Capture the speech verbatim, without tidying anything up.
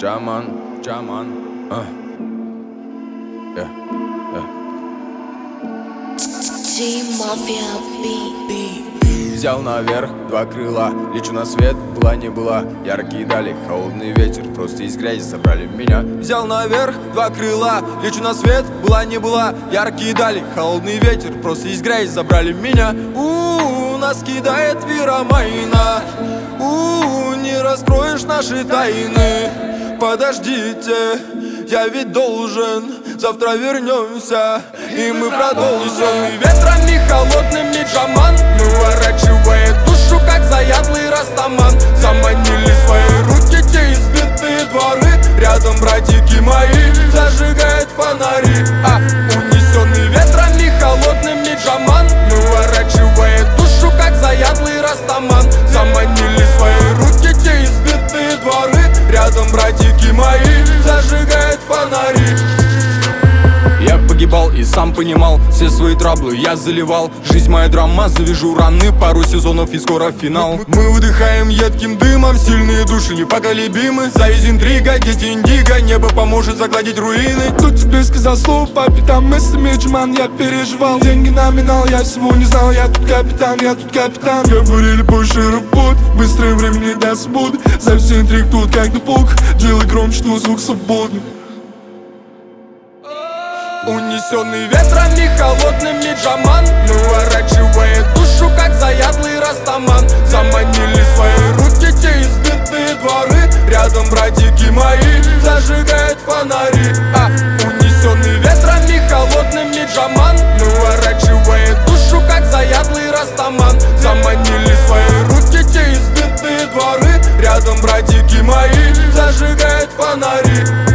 Джаман, Джаман, а. Yeah, yeah. G-Mafia beat. Взял наверх два крыла, лечу на свет, была не была. Яркие дали, холодный ветер, просто из грязи забрали меня. Взял наверх два крыла, лечу на свет, была не была. Яркие дали, холодный ветер, просто из грязи забрали меня. У-у-у, нас кидает пиромайна. У-у-у, не раскроешь наши тайны. Подождите, я ведь должен. Завтра вернемся, и мы продолжим. Ветрами холодными Джаман выворачивает душу, как заядлый растаман. Заманили свои руки те избитые дворы. Рядом братики мои зажигают фонари. А унесенный ветрами холодными Джаман выворачивает душу, как заядлый растаман. Заманили свои руки те избитые дворы. Рядом братики мои зажигают фонари. Я погибал и сам понимал, все свои траблы я заливал. Жизнь моя драма, завяжу раны, пару сезонов и скоро финал. Мы выдыхаем едким дымом, сильные души непоколебимы. Зависть, интрига, дети индиго, небо поможет загладить руины. Кто тебе сказал слово папе, там мыслями Джаман, я переживал. Деньги номинал, я всего не знал, я тут капитан, я тут капитан. Говорили больше работ, быстрое время не даст буд. Зависть, интриг тут как на пук, делай громче, но звук свободный. Унесенный ветрами холодными Джаман выворачивает душу, как заядлый растаман. Заманили свои руки те избитые дворы. Рядом братики мои зажигают фонари. А унесенный ветрами холодными Джаман выворачивает душу, как заядлый растаман. Заманили свои руки те избитые дворы. Рядом братики мои зажигают фонари.